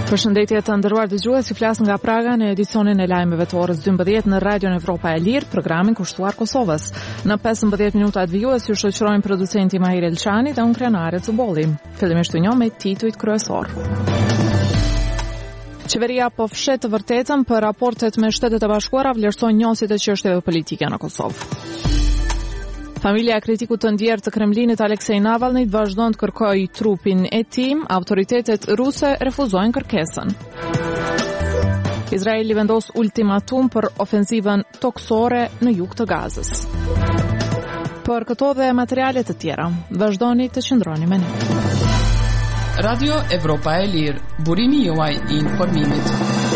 Përshëndetje të nderuar dëgjues, ju flas nga Praga në edicionin e lajmeve të orës 12 në Radion Evropa e Lirë, programin kushtuar Kosovës. Në 15 minuta të vijues ju shoqërojmë producenti Mahir Elçani dhe unë Krenare Cubolli. Fillimisht të njohim me titujt kryesor. Qeveria po fshet të vërtetën për raportet me Shtetet e Bashkuara, vlerëson njësit e çështjeve politike në Kosovë. Familja e kritikut të ndjerë të Kremlinit Aleksej Navalnit vazhdon të kërkojë trupin e tij, autoritetet ruse refuzojnë kërkesën. Izraeli vendos ultimatum për ofensivën toksore në jug të Gazës. Për këto dhe materiale të tjera, vazhdoni të qëndroni me ne. Radio Evropa e Lirë, burimi juaj i informimit.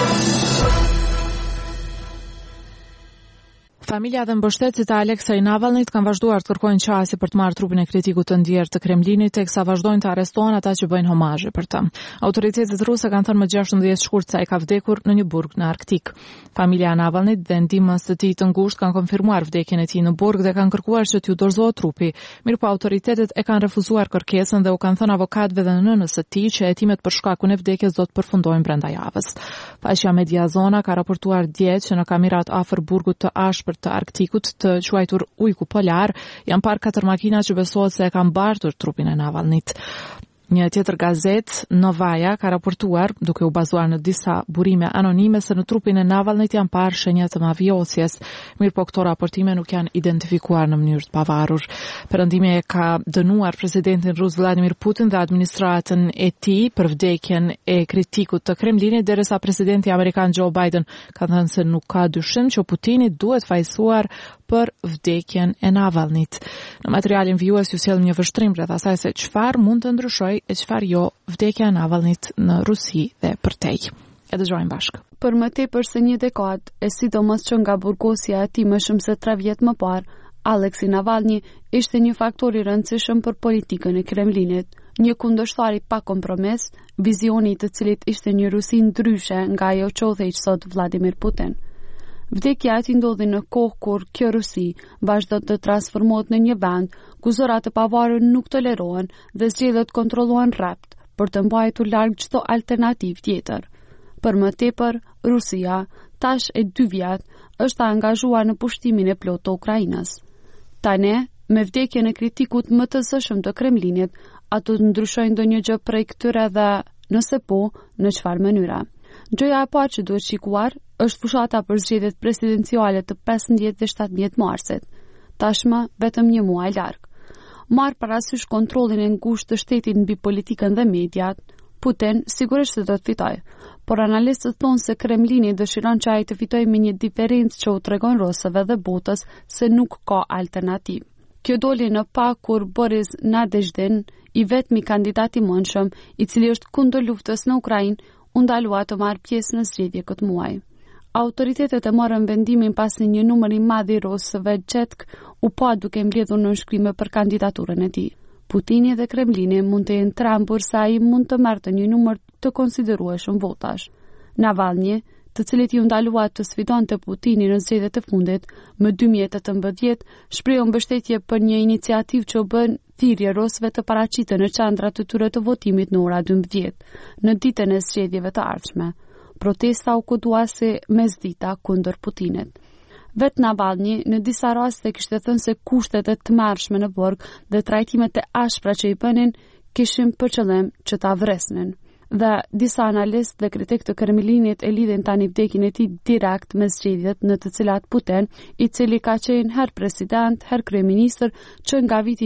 Familja dhe mbështetësit e Aleksej Navalnit kanë vazhduar të kërkojnë qasje për të marrë trupin e kritikut të ndjerë të Kremlinit, teksa vazhdojnë të arrestohen ata që bëjnë homazhe për të. Autoritetet ruse kanë thënë më 16 shkurt se ai ka vdekur në një burg në Arktik. Familja e Navalnit dhe ndihmës së tij të ngushtë kanë konfirmuar vdekjen e tij në burg dhe kanë kërkuar që t'ju dorëzohet trupi. Mirëpo autoritetet e kanë refuzuar kërkesën dhe u kanë thënë avokatëve dhe nënës së tij që hetimet për shkakun e vdekjes do të përfundojnë brenda javës. Faqja Mediazona ka raportuar dje që në kamerat afër burgut të ashpër të Arktikut të quajtur ujku polar, janë parë 4 makina që besohet se e kanë bartur trupin e Navalnit. Një tjetër gazet, Novaja, ka raportuar, duke u bazuar në disa burime anonime, se në trupin e Navalnit janë parë shenja të mafjosjes. Mirëpo këto raportime nuk janë identifikuar në mënyrë të pavarur. Perëndimi e ka dënuar presidentin rus Vladimir Putin dhe administratën e tij për vdekjen e kritikut të Kremlinit, derisa presidenti amerikan Joe Biden ka thënë se nuk ka dyshim që Putini duhet fajsuar për vdekjen e Navalnit. Në materialin vijues ju sjell një vështrim rreth asaj se çfarë mund të ndryshojë e çfarë jo vdekja e Navalnit në Rusi dhe përtej. E dëgjojmë bashkë. Për më tepër se një dekadë, e sidomos që nga burgosja e tij më shumë se 3 vjet më parë, Aleksej Navalni ishte një faktor i rëndësishëm për politikën e Kremlinit, një kundërshtar i pa kompromis, vizioni i të cilit ishte një Rusi ndryshe nga ajo që udhëheq sot Vladimir Putin. Vdekja e tij ndodhi në kohë kur kjo Rusi vazhdon të transformohet në një vend ku zorat e pavarur nuk tolerohen dhe zgjedhjet kontrollohen rrept për të mbajtur larg çdo alternativë tjetër. Për më tepër, Rusia, tash e 2 vjet, është angazhuar në pushtimin e plotë të Ukrainës. Tani, me vdekjen e kritikut më të zëshëm të Kremlinit, ato ndryshojnë ndonjë gjë prej këtyre dhe, nëse po, në çfarë mënyre. Gjëja e parë që duhet shikuar është fushata për zgjedhjet presidenciale të 15 dhe 17 marsit. Tashmë vetëm një muaj larg. Marr parasysh kontrollin e ngushtë të shtetit mbi politikën dhe mediat, Putin sigurisht se do të fitojë, por analistët thonë se Kremlini dëshiron që ai të fitojë me një diferencë që u tregon rusëve dhe botës se nuk ka alternativë. Kjo doli në pa kur Boris Nadezhdin, i vetmi kandidat i mundshëm, i cili është kundër luftës në Ukrainë, u ndalua të marrë pjesë në zgjedhje këtë muaj. Autoritetet e morën vendimin pasi një numër i madh i rusëve Gjetk u pa duke mbledhur nënshkrime për kandidaturën e tij. Putini dhe Kremlini mund të jenë trembur se ai mund të marrë një numër të konsiderueshëm votash. Navalni, të cilit ju ndalua të sfidonte Putinin në zgjedhjet e fundit më 2018, shprehu mbështetje për një iniciativë që u bën thirrje rusëve të paraqiten në qendrat e tyre të votimit në ora 12, në ditën e zgjedhjeve të ardhshme. Protesta u kodua si mesdita kundër Putinit. Vetë Navalni në disa raste kishte thënë se kushtet e tmerrshme në burg dhe trajtimet e ashpra që i bënin kishin për qëllim që ta vresnin. Dhe disa analistë dhe kritikë të Kremlinit e lidhin tani vdekjen e tij direkt me zgjedhjet në të cilat Putin, i cili ka qenë herë president, herë kryeministër, që nga viti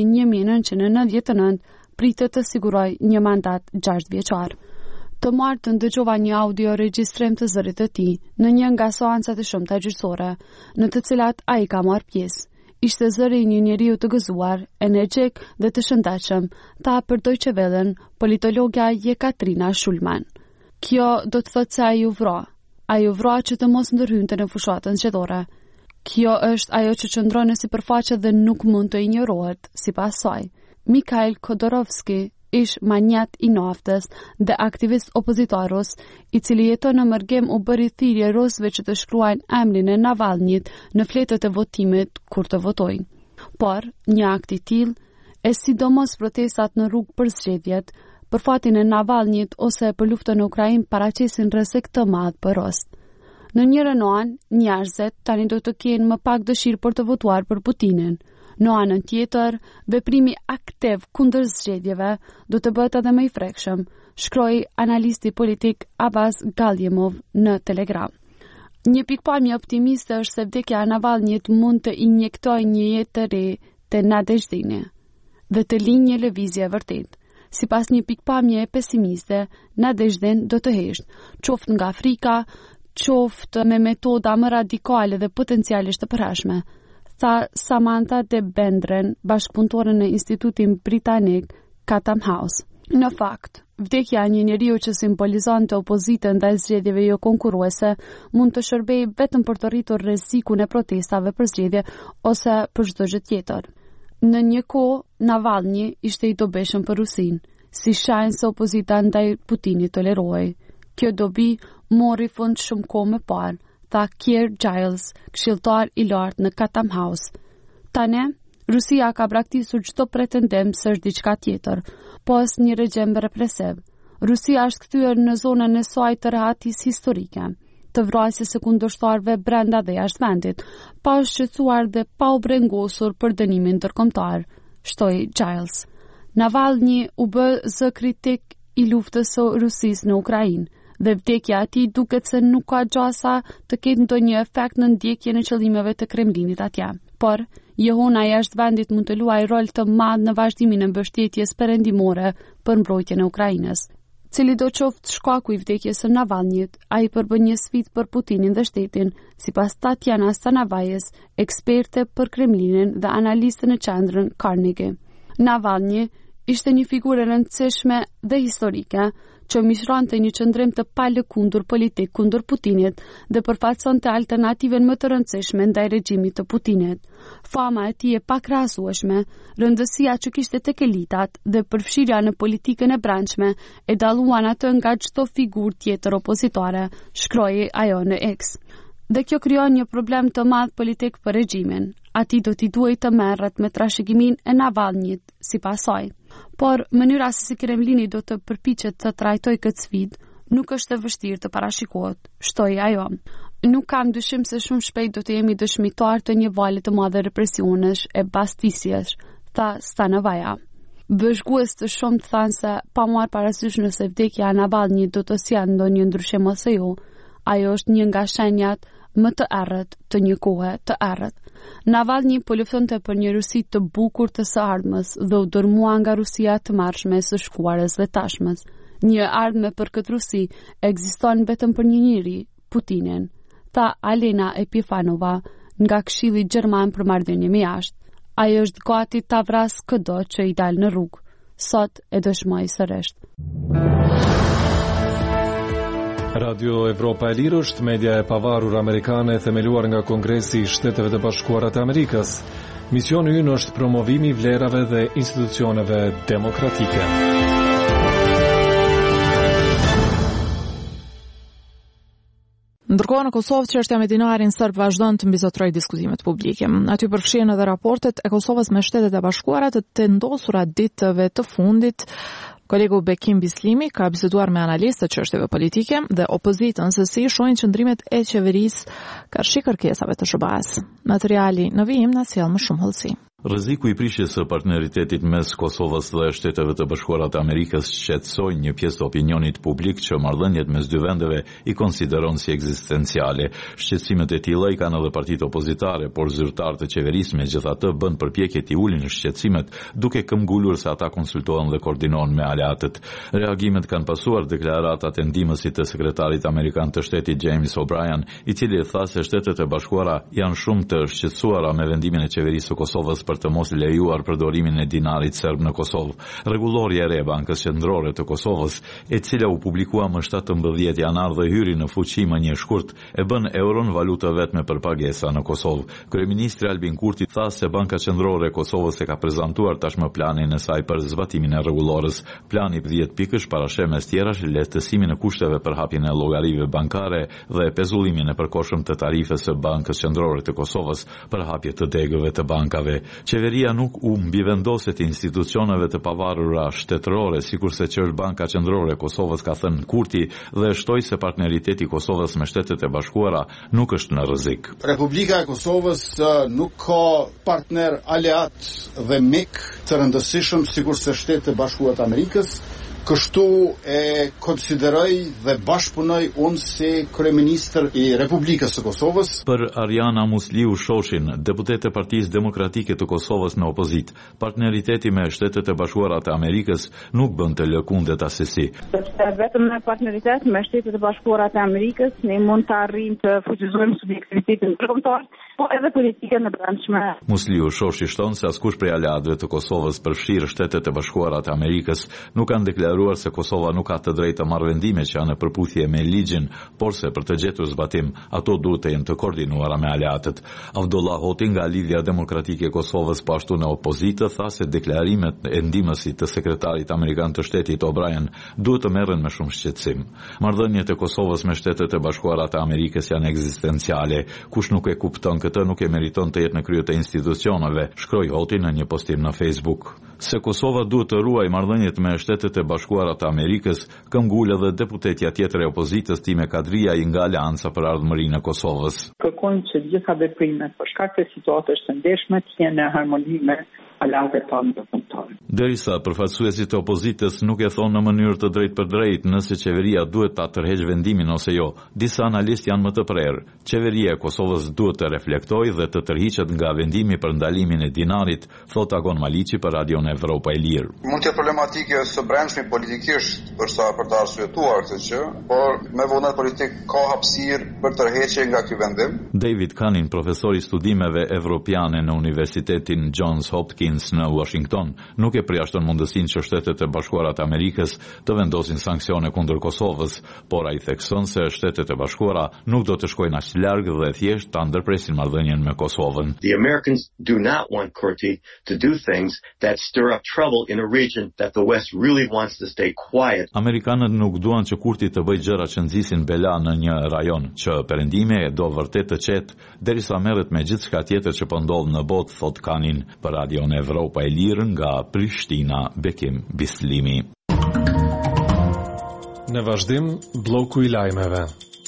1999 pritet të sigurojë një mandat 6 vjeçar. Të martën dëgjova një audio regjistrim të zërit të tij në një nga seancat e shumta gjyqësore, në të cilat ai ka marrë pjesë. Ishte zëri i një njeriu të gëzuar, energjik dhe të shëndetshëm, tha për Deutsche Welle politologja Jekaterina Schulman. Kjo do të thotë se ai u vra. Ai u vra që të mos ndërhynte në fushatën zgjedhore. Kjo është ajo që qëndron në sipërfaqe dhe nuk mund të injorohet, sipas saj. Mikhail Khodorkovsky ish manjat i naftës dhe aktivist opozitar rus, i cili jeton në Mërgem, u bëri thirrje rusëve që të shkruajnë emrin e Navalnit në fletët e votimit kur të votojnë. Por, një akt i tillë, e sidomos protestat në rrugë për zgjedhjet, për fatin e Navalnjit ose për luftën në Ukrainë paraqesin rrezik të madh për rost. Në njërën anë, njerëzit tani do të kenë më pak dëshirë për të votuar për Putinin. Në anën tjetër, veprimi aktiv kundër zgjedhjeve do të bëhet edhe më i frekshëm, shkroi analisti politik Abbas Galyemov në Telegram. Një pikpamje optimiste është se vdekja e Navalnjit mund të injektojë një jetë të re te Nadezhdini dhe të linjë një lëvizje e vërtet. Sipas një pikpamje pesimiste, Nadezhdin do të hesht, qoftë nga Afrika, qoftë me metoda më radikale dhe potencialisht të përhershme, tha Samantha de Bendren, bashkëpunëtore në Institutin Britanik Chatham House. Në fakt, vdekja e një njeriu që simbolizon të opozitën ndaj zgjedhjeve jo konkurruese mund të shërbejë vetëm për të rritur rrezikun e protestave për zgjedhje ose për çdo gjë tjetër. Në një kohë, Navalnji ishte i dobishëm për Rusinë, si shenjë se opozita ndaj Putinit tolerohej. Kjo dobi mori fund shumë kohë më parë, tha Keir Giles, këshilltar i lartë në Chatham House. Tani, Rusia ka braktisur çdo pretendim se është diçka tjetër, pas një regjim represiv. Rusia është kthyer në zonën e saj të rehatisë historike, të vrasjes së kundërshtarëve brenda dhe jashtë vendit, pa u shqetësuar dhe pa u brengosur për dënimin ndërkombëtar, shtoi Giles. Navalnji u bë zë kritik i luftës së Rusisë në Ukrainë, dhe vdekja e tij duket se nuk ka gjasa të ketë ndonjë efekt në ndjekjen e qëllimeve të Kremlinit atje. Por, jehona jashtë vendit mund të luajë rol të madh në vazhdimin e mbështetjes perëndimore për mbrojtjen e Ukrainës. Cili do qoftë shkaku i vdekjes së Navalnjit, ai përbën një sfidë për Putinin dhe shtetin, sipas Tatjana Stanavajës, eksperte për Kremlinin dhe analiste në qendrën Carnegie. Navalnji ishte një figurë e rëndësishme dhe historike, që mishronte një qëndrim të palëkundur politik kundër Putinit dhe përfaqësonte alternativën më të rëndësishme ndaj regjimit të Putinit. Fama e tij e pakrahasueshme, rëndësia që kishte tek elitat dhe përfshirja në politikën e brendshme e dalluan atë nga çdo figurë tjetër opozitare, shkroi ajo në X. Dhe kjo krijon një problem të madh politik për regjimin. Ati do t'i duhej të merret me trashëgimin e Navalnjit, sipas saj. Por mënyra se si Kremlini do të përpiqet të trajtojë këtë sfidë nuk është e vështirë të parashikohet, shtoi ajo. Nuk kam dyshim se shumë shpejt do të jemi dëshmitar të një vale të madhe represionesh e bastësisjesh, tha Stanavaja. Vëzhgues të shumë të thanë se pa marrë parasysh nëse vdekja e Navalnjit do të sjellë ndonjë ndryshim ose jo, ajo është një nga shenjat më të errët të një kohe të errët. Navalnji po luftonte për një Rusi të bukur të së ardhmës dhe u dërmua nga Rusia të marrshme së shkuarës dhe tashmës. Një ardhme për këtë Rusi ekziston vetëm për një njeri, Putinin, tha Alena Epifanova nga Këshilli Gjerman për marrëdhënie me jashtë. Ai është gati ta vrasë çdo që i dal në rrugë. Sot e dëshmoi sërish. Radio Evropa e Lirë është media e pavarur amerikane themeluar nga Kongresi i Shteteve të Bashkuara të Amerikës. Misioni ynë është promovimi i vlerave dhe institucioneve demokratike. Ndërkohë në Kosovë, çështja me dinarin serb vazhdon të mbizotrojë diskutimet publike. Aty përfshihen edhe raportet e Kosovës me Shtetet e Bashkuara të vendosura ditëve të fundit. Kolegu Bekim Bislimi ka biseduar me analistë të çështjeve politike dhe opozitën se si shohin qëndrimet e qeverisë karshi kërkesave të SBA-s. Materiali në vijim na sjell më shumë hollësi. Rreziku i prishjes së partneritetit mes Kosovës dhe Shteteve të Bashkuara të Amerikës shqetësoi një pjesë të opinionit publik që marrëdhëniet mes dy vendeve i konsideron si ekzistenciale. Shqetësimet e tilla i kanë edhe partitë opozitare, por zyrtarët e qeverisë megjithatë bën përpjekje të ulin shqetësimet, duke këmbgulur se ata konsultohen dhe koordinohen me aleatët. Reagimet kanë pasuar deklaratat e ndihmësit të sekretarit amerikan të shtetit James O'Brien, i cili tha se Shtetet e Bashkuara janë shumë të shqetësuara me vendimin e qeverisë së Kosovës për të mos lejuar përdorimin e dinarit serb në Kosovë. Rregulloria e re e Bankës Qendrore të Kosovës, e cila u publikua më 17 janar dhe hyri në fuqi më një shkurt, e bën euron valutë vetme për pagesa në Kosovë. Kryeministri Albin Kurti tha se Banka Qendrore e Kosovës e ka prezantuar tashmë planin e saj për zbatimin e rregullorës. Plani 10 pikësh parasheh mes tjerash lehtësimin e kushteve për hapjen e llogarive bankare dhe pezullimin e përkohshëm të tarifës së Bankës Qendrore të Kosovës për hapje të degëve të bankave. Qeveria nuk u mbivendoset institucioneve të pavarura shtetërore, sikurse që është Banka Qendrore e Kosovës, ka thënë Kurti, dhe shtoi se partneriteti i Kosovës me Shtetet e Bashkuara nuk është në rrezik. Republika e Kosovës nuk ka partner aleat dhe mik të rëndësishëm sikurse Shtetet e Bashkuara të Amerikës. Kështu e konsideroj dhe bashkëpunoj unë si kryeministër i Republikës së Kosovës. Për Ariana Musliu Shoshin, deputet e Partisë Demokratike të Kosovës në opozit, partneriteti me Shtetet e Bashkuara të Amerikës nuk bën të lëkundet asesi. Vetëm me partneritet me Shtetet e Bashkuara të Amerikës ne mund të arrijmë të fuqizojmë subjektivitetin ndërkombëtar, po edhe politikën e brendshme. Musliu Shoshi shton se askush prej aleatëve të Kosovës, përfshirë Shtetet e Bashkuara të Amerikës, nuk kanë deklaruar se Kosova nuk ka të drejtë të marrë vendime që janë në përputhje me ligjin, por se për të gjetur zbatim, ato duhet të jenë të koordinuara me aleatët. Abdullah Hoti nga Lidhja Demokratike e Kosovës, po ashtu në opozitë, tha se deklarimet e ndihmësit të sekretarit amerikan të Shtetit O'Brien duhet të merren me shumë shqetësim. Marrëdhëniet e Kosovës me Shtetet e Bashkuara të Amerikës janë ekzistenciale. Kush nuk e kupton këtë nuk e meriton të jetë në krye të institucioneve, shkroi Hoti në një postim në Facebook. Se Kosova duhet të ruaj marrëdhëniet me Shtetet e Bashkuara të Amerikës, këmbgul edhe deputetja tjetër e opozitës Time Kadria i nga Aleanca për Ardhmërinë e Kosovës. Kërkojmë që gjitha veprimet për shkak të situatës së ndeshme të jenë në harmoni me aleatët tonë ndërkombëtare. Derisa përfaqësuesit e opozitës nuk e thonë në mënyrë të drejtë për drejtë nëse qeveria duhet ta tërheqë vendimin ose jo, disa analistë janë më të prerë. Qeveria e Kosovës duhet të reflektojë dhe të tërhiqet nga vendimi për ndalimin e dinarit, thot Agon Maliqi për Radion Evropa e Lirë. Mund të jetë problematike së brendshme politikisht për të arsyetuar këtë gjë, por me vullnet politik ka hapësirë për tërheqje nga ky vendim. David Kanin, profesor i studimeve evropiane në Universitetin Johns Hopkins në Washington, nuk e përjashton mundësinë që Shtetet e Bashkuara të Amerikës të vendosin sanksione kundër Kosovës, por ai thekson se Shtetet e Bashkuara nuk do të shkojnë aq larg dhe thjesht ta ndërpresin marrëdhënien me Kosovën. The Americans do not want Kurti to do things that stir up trouble in a region that the West really wants to stay quiet. Amerikanët nuk duan që Kurti të bëjë gjëra që nxisin bela në një rajon që perëndimi e do vërtet të qetë, derisa merret me gjithçka tjetër që po ndodh në botë, thot Kanin për Radion Evropa e Lirë nga Prishtina, Bekim Bislimi. Në vazhdim, bloku i lajmeve.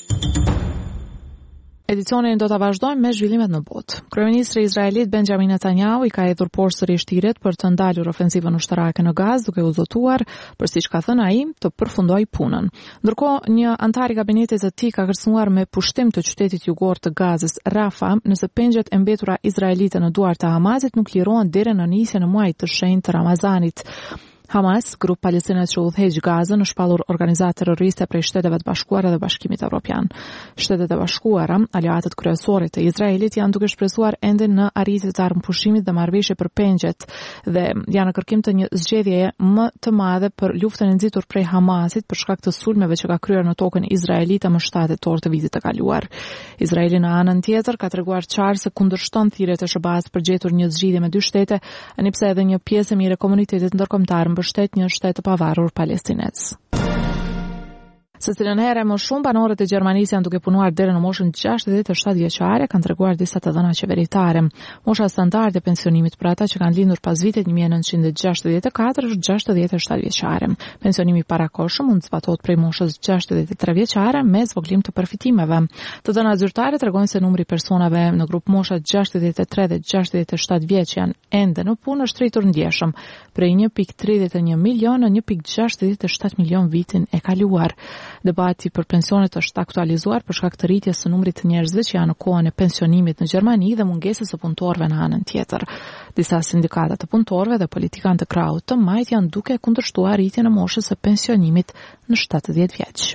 Edicionin do ta vazhdojmë me zhvillimet në botë. Kryeministri izraelit Benjamin Netanyahu i ka hedhur poshtë shtiret për të ndalur ofensivën ushtarake në Gazë, duke u zotuar për siç ka thënë ai, të përfundojë punën. Ndërkohë, një antar i kabinetit të tij ka kërcënuar me pushtim të qytetit jugor të Gazës, Rafah, nëse pengjet e mbetura izraelite në duart të Hamasit nuk lirohen deri në nisjen e muajit të shenjtë të Ramazanit. Hamas, grup palestinez që udhëheq Gazën, është shpallur organizatë terroriste prej Shteteve të Bashkuara dhe Bashkimit Evropian. Shtetet e Bashkuara, aleatët kryesore të Izraelit, janë duke shpresuar ende në arritje të armëpushimit dhe marrëveshje për pengjet dhe janë në kërkim të një zgjedhjeje më të madhe për luftën e nxitur prej Hamasit për shkak të sulmeve që ka kryer në tokën izraelite më 7 tetor të vitit të kaluar. Izraeli në anën tjetër ka treguar qartë se kundërshton thirrjet e SBA-s për gjetur një zgjidhje me dy shtete, anipse edhe një pjesë e mirë e komunitetit ndërkombëtar mbështet një shtet të pavarur palestinez. Se cilën herë më shumë banorët e Gjermanisë janë duke punuar deri në moshën 67 vjeçare, kanë treguar disa të dhëna qeveritare. Mosha standarde e pensionimit për ata që kanë lindur pas vitit 1964 është 67 vjeçare. Pensionimi parakoshëm mund të zbatohet prej moshës 63 vjeçare me zvoglim të përfitimeve. Të dhënat zyrtare tregojnë se numri i personave në grup mosha 63 dhe 67 vjeç janë ende në punë është rritur ndjeshëm, prej 1.31 milion në 1.67 milion vitin e kaluar. Debati për pensionet është aktualizuar për shkak të rritjes së numrit të njerëzve që janë në kohën e pensionimit në Gjermani dhe mungesës së punëtorëve në anën tjetër. Disa sindikata të punëtorëve dhe politikanë të krahut të majt janë duke kundërshtuar rritjen e moshës së pensionimit në 70 vjeç.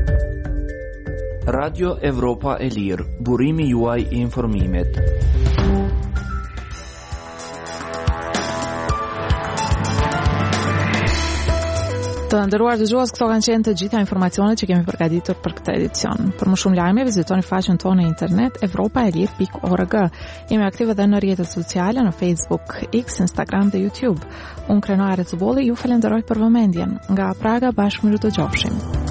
Radio Evropa e Lirë, burimi juaj i informimit. Të nderuar dëgjues, këto kanë qenë të gjitha informacionet që kemi përgatitur për këtë edicion. Për më shumë lajme, vizitoni faqen tonë në internet europaelir.org. Jemi aktive edhe në rrjetet sociale në Facebook, X, Instagram dhe YouTube. Unë Krenare Cubolli ju falenderoj për vëmendjen. Nga Praga bashkë me ju të gjofshim.